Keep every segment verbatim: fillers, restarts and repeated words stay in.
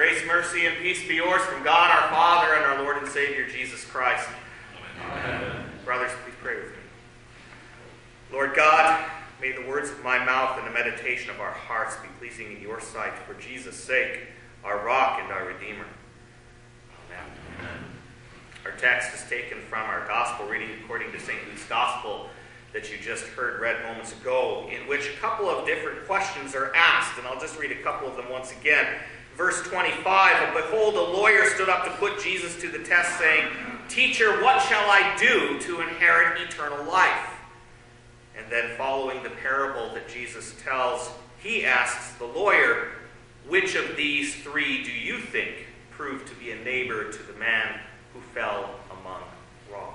Grace, mercy, and peace be yours from God our Father and our Lord and Savior Jesus Christ. Amen. Brothers, please pray with me. Lord God, may the words of my mouth and the meditation of our hearts be pleasing in your sight for Jesus' sake, our rock and our Redeemer. Amen. Amen. Our text is taken from our gospel reading according to Saint Luke's Gospel that you just heard read moments ago, in which a couple of different questions are asked, and I'll just read a couple of them once again. Verse twenty-five, behold, a lawyer stood up to put Jesus to the test, saying, Teacher, what shall I do to inherit eternal life? And then following the parable that Jesus tells, he asks the lawyer, which of these three do you think proved to be a neighbor to the man who fell among robbers?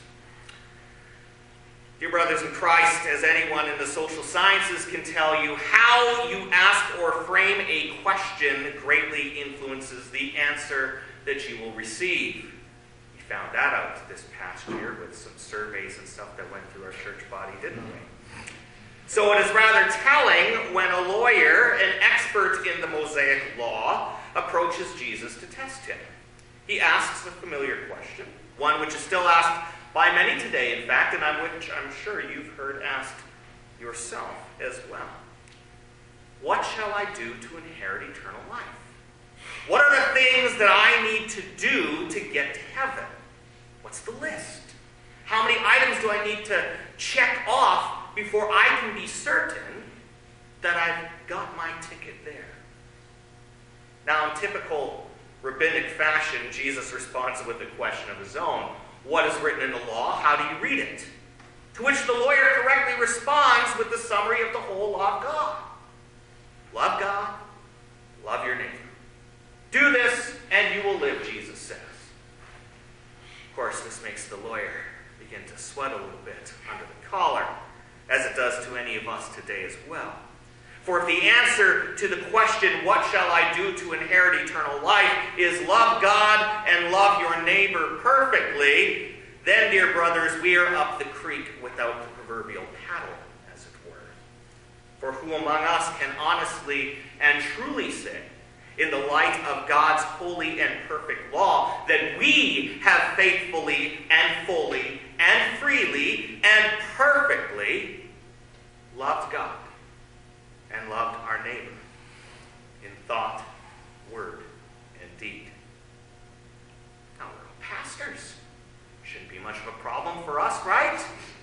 Dear brothers in Christ, as anyone in the social sciences can tell you, how you ask or frame a question greatly influences the answer that you will receive. We found that out this past year with some surveys and stuff that went through our church body, didn't we? So it is rather telling when a lawyer, an expert in the Mosaic law, approaches Jesus to test him. He asks a familiar question, one which is still asked by many today, in fact, and on which I'm sure you've heard asked yourself as well. What shall I do to inherit eternal life? What are the things that I need to do to get to heaven? What's the list? How many items do I need to check off before I can be certain that I've got my ticket there? Now, in typical rabbinic fashion, Jesus responds with a question of his own. What is written in the law? How do you read it? To which the lawyer correctly responds with the summary of the whole law of God. Love God, love your neighbor. Do this and you will live, Jesus says. Of course, this makes the lawyer begin to sweat a little bit under the collar, as it does to any of us today as well. For if the answer to the question, what shall I do to inherit eternal life, is love God and love your neighbor perfectly, then, dear brothers, we are up the creek without the proverbial paddle, as it were. For who among us can honestly and truly say, in the light of God's holy and perfect law, that we have faithfully and fully and freely and perfectly loved God and loved our neighbor in thought, word, and deed? Now, we're all pastors. Shouldn't be much of a problem for us, right?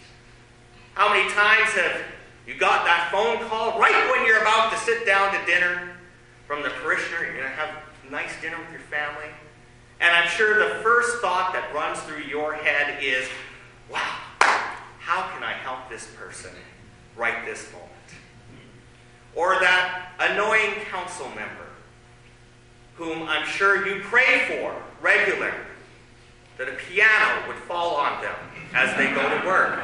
How many times have you got that phone call right when you're about to sit down to dinner from the parishioner? You're going to have a nice dinner with your family. And I'm sure the first thought that runs through your head is, wow, how can I help this person right this moment? Or that annoying council member whom I'm sure you pray for regularly, that a piano would fall on them as they go to work.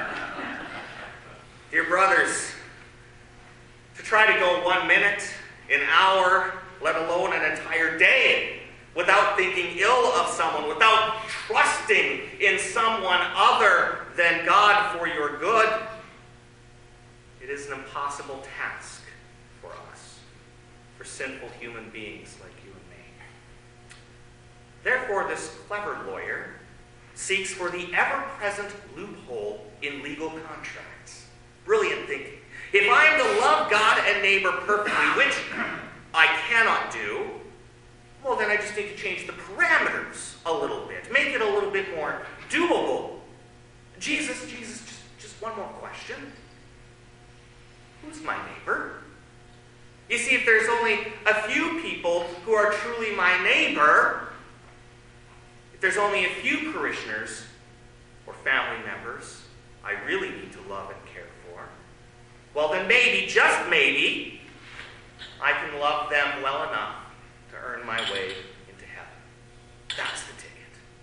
Dear brothers, to try to go one minute, an hour, let alone an entire day, without thinking ill of someone, without trusting in someone other than God for your good, it is an impossible task for us, for sinful human beings like you and me. Therefore, this clever lawyer seeks for the ever-present loophole in legal contracts. Brilliant thinking. If I am to love God and neighbor perfectly, which I cannot do, well, then I just need to change the parameters a little bit, make it a little bit more doable. Jesus, Jesus, just, just one more question. Who's my neighbor? You see, if there's only a few people who are truly my neighbor, if there's only a few parishioners or family members I really need to love and care for, well then maybe, just maybe, I can love them well enough to earn my way into heaven. That's the ticket.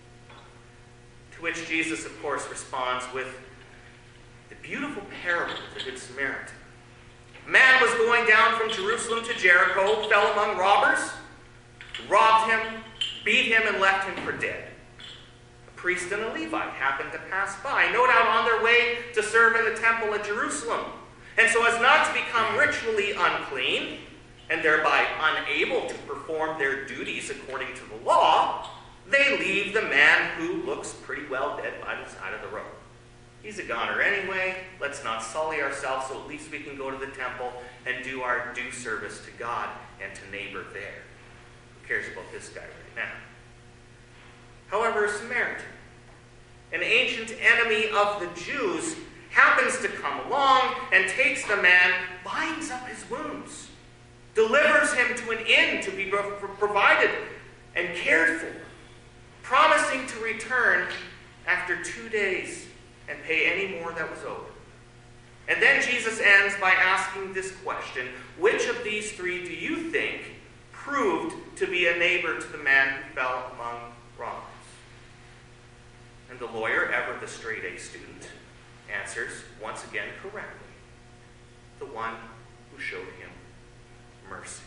To which Jesus, of course, responds with the beautiful parable of the Good Samaritan. A man was going down from Jerusalem to Jericho, fell among robbers, robbed him, beat him, and left him for dead. A priest and a Levite happened to pass by, no doubt on their way to serve in the temple at Jerusalem. And so as not to become ritually unclean, and thereby unable to perform their duties according to the law, they leave the man who looks pretty well dead by the side of the road. He's a goner anyway. Let's not sully ourselves, so at least we can go to the temple and do our due service to God and to neighbor there. Who cares about this guy right now? However, a Samaritan, an ancient enemy of the Jews, happens to come along and takes the man, binds up his wounds, delivers him to an inn to be provided and cared for, promising to return after two days and pay any more that was owed. And then Jesus ends by asking this question: which of these three do you think proved to be a neighbor to the man who fell among robbers? And the lawyer, ever the straight-A student, answers once again correctly: the one who showed him mercy.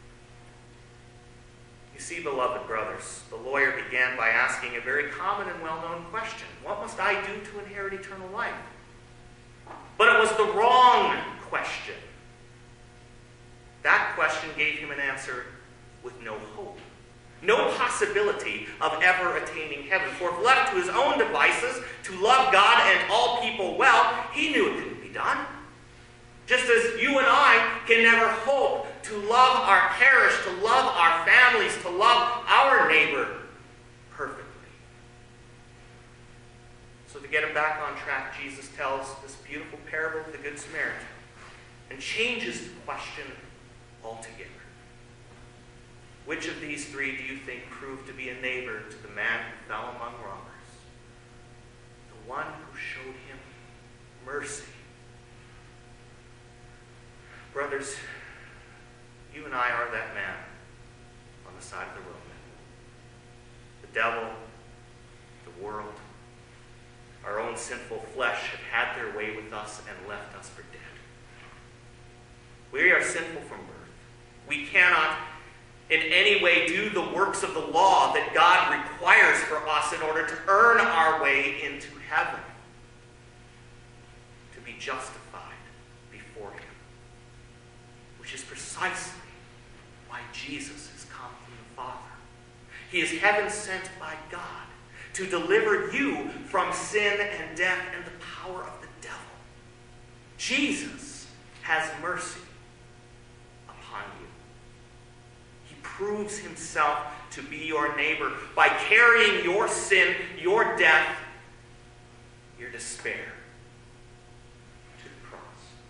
You see, beloved brothers, the lawyer began by asking a very common and well-known question: what must I do to inherit eternal life? But it was the wrong question. That question gave him an answer with no hope, no possibility of ever attaining heaven. For if left to his own devices to love God and all people well, he knew it couldn't be done. Just as you and I can never hope to love our parish, to love our families, to love our neighbor perfectly. So to get him back on track, Jesus tells this beautiful parable of the Good Samaritan and changes the question altogether. Which of these three do you think proved to be a neighbor to the man who fell among robbers? The one who showed him mercy. Brothers, you and I are that man on the side of the road. The devil, the world, our own sinful flesh have had their way with us and left us for dead. We are sinful from birth. We cannot in any way do the works of the law that God requires for us in order to earn our way into heaven, to be justified before him. Which is precisely why Jesus has come from the Father. He is heaven sent by God to deliver you from sin and death and the power of the devil. Jesus has mercy upon you. He proves himself to be your neighbor by carrying your sin, your death, your despair to the cross.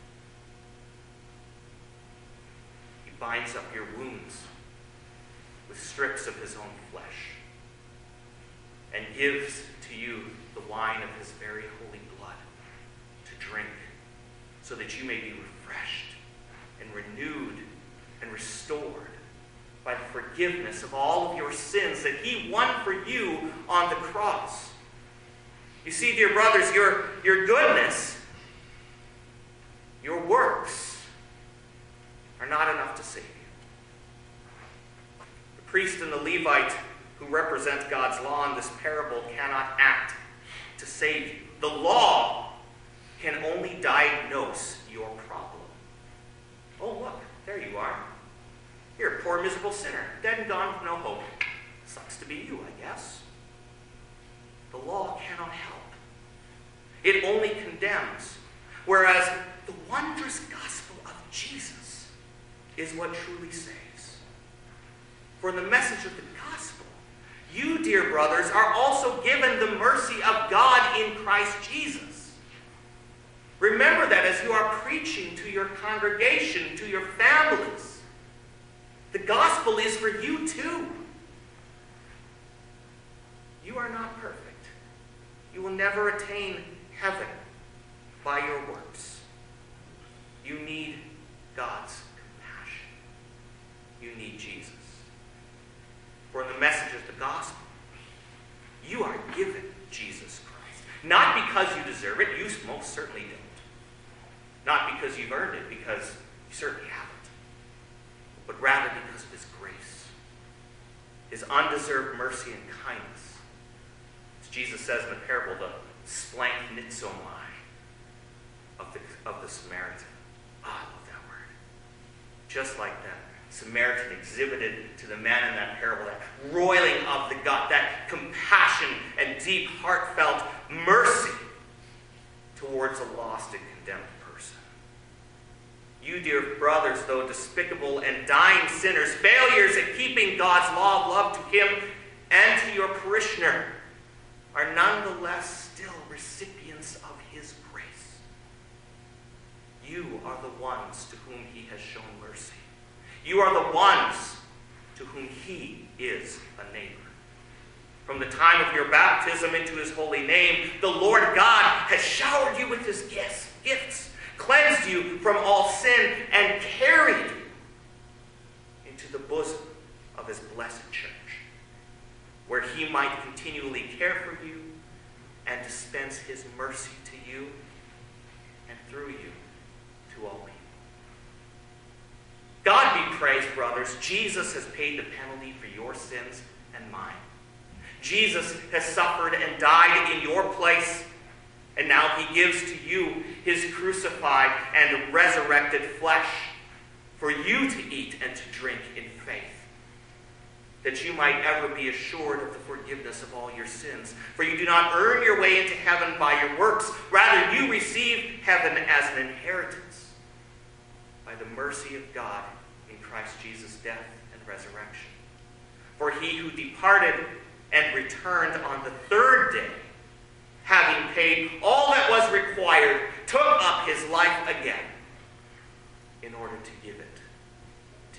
He binds up your wounds with strips of his own flesh and gives to you the wine of his very holy blood to drink, so that you may be refreshed and renewed and restored by the forgiveness of all of your sins that he won for you on the cross. You see, dear brothers, your, your goodness, your works are not enough to save you. The priest and the Levite, who represent God's law in this parable, cannot act to save you. The law can only diagnose your problem. Oh, look, there you are. You're a poor, miserable sinner, dead and gone with no hope. Sucks to be you, I guess. The law cannot help. It only condemns. Whereas the wondrous gospel of Jesus is what truly saves. For the message of the gospel, you, dear brothers, are also given the mercy of God in Christ Jesus. Remember that as you are preaching to your congregation, to your families. The gospel is for you too. You are not perfect. You will never attain heaven by your works. You need God's compassion. You need Jesus. For in the message of the gospel, you are given Jesus Christ. Not because you deserve it, you most certainly don't. Not because you've earned it, because you certainly haven't. But rather because of his grace, his undeserved mercy and kindness. As Jesus says in the parable, the splank nitzomai of the, of the Samaritan. Ah, I love that word. Just like that Samaritan exhibited to the man in that parable, that roiling of the gut, that compassion and deep, heartfelt mercy towards a lost and condemned person. You, dear brothers, though despicable and dying sinners, failures at keeping God's law of love to him and to your parishioner, are nonetheless still recipients of his grace. You are the ones to whom he has shown mercy. You are the ones to whom he is a neighbor. From the time of your baptism into his holy name, the Lord God has showered you with his gifts, gifts, cleansed you from all sin, and carried you into the bosom of his blessed church, where he might continually care for you and dispense his mercy to you and through you to all people. God be praised, brothers. Jesus has paid the penalty for your sins and mine. Jesus has suffered and died in your place, and now he gives to you his crucified and resurrected flesh for you to eat and to drink in faith, that you might ever be assured of the forgiveness of all your sins. For you do not earn your way into heaven by your works. Rather, you receive heaven as an inheritance by the mercy of God in Christ Jesus' death and resurrection. For he who departed and returned on the third day, having paid all that was required, took up his life again in order to give it to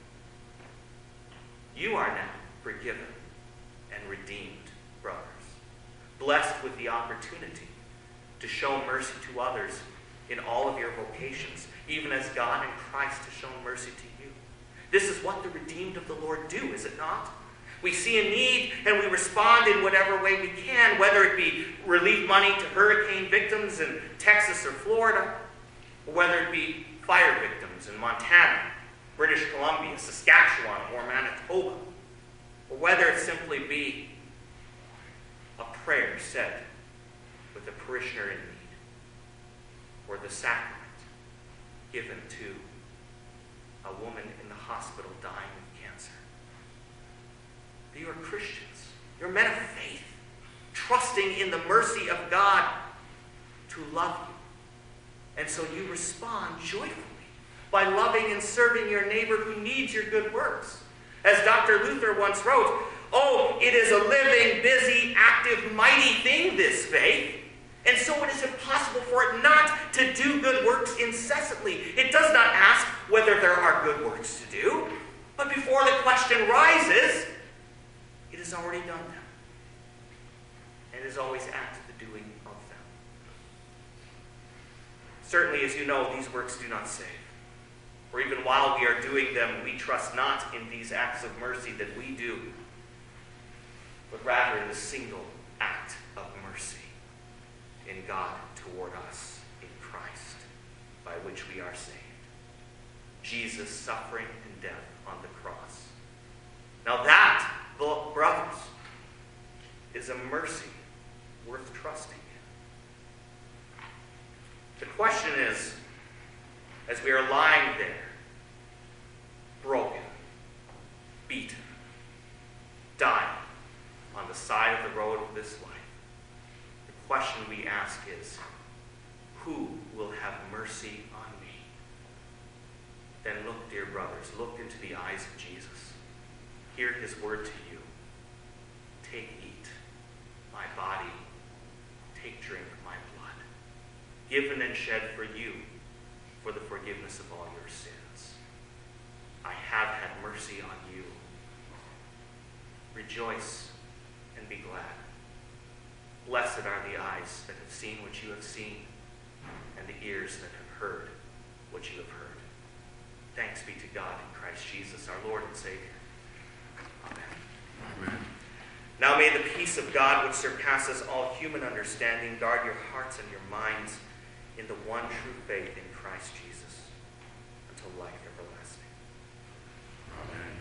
you. You are now forgiven and redeemed, brothers, blessed with the opportunity to show mercy to others in all of your vocations, even as God in Christ has shown mercy to you. This is what the redeemed of the Lord do, is it not? We see a need and we respond in whatever way we can, whether it be relief money to hurricane victims in Texas or Florida, or whether it be fire victims in Montana, British Columbia, Saskatchewan, or Manitoba, or whether it simply be a prayer said with a parishioner in need, or the sacrament given to a woman in the hospital dying of cancer. You are Christians. You're men of faith, trusting in the mercy of God to love you. And so you respond joyfully by loving and serving your neighbor who needs your good works. As Doctor Luther once wrote, "Oh, it is a living, busy, active, mighty thing, this faith. And so it is impossible for it not to do good works incessantly. It does not ask whether there are good works to do, but before the question rises, it has already done them, and is always at the doing of them." Certainly, as you know, these works do not save. For even while we are doing them, we trust not in these acts of mercy that we do, but rather in the single act of mercy in God toward us in Christ, by which we are saved. Jesus' suffering and death on the cross. Now that, brothers, is a mercy worth trusting in. The question is, as we are lying there, broken, beaten, dying on the side of the road of this life, the question we ask is, who will have mercy on me? Then look, dear brothers, look into the eyes of Jesus. Hear his word to you. Take, eat my body. Take, drink my blood, given and shed for you for the forgiveness of all your sins. I have had mercy on you. Rejoice and be glad. Blessed are the eyes that have seen what you have seen, and the ears that have heard what you have heard. Thanks be to God in Christ Jesus, our Lord and Savior. Amen. Amen. Now may the peace of God, which surpasses all human understanding, guard your hearts and your minds in the one true faith in Christ Jesus until life everlasting. Amen.